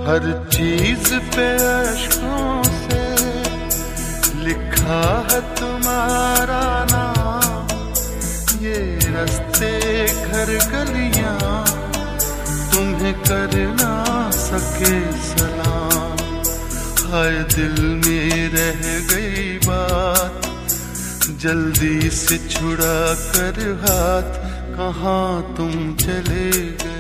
हर चीज पे अश्कों से लिखा है तुम्हारा नाम। ये रास्ते घर गलियां तुम्हें कर ना सके सलाम। हाय दिल में रह गई बात, जल्दी से छुड़ा कर हाथ, कहाँ तुम चले गए।